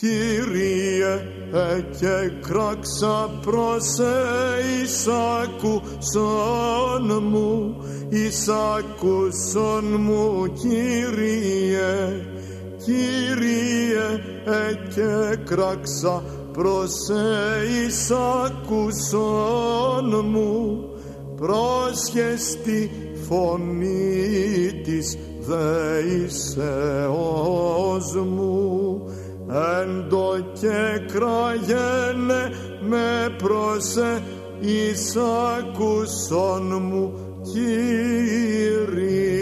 Κύριε, εκράξα προς εισάκουσον μου, Κύριε. Κύριε, εκράξα προς εισάκουσον μου, πρόσχες τη φωνή της δεήσεώς μου. Έντο και κραγένε με προσε εισάκουσον μου, Κύριε.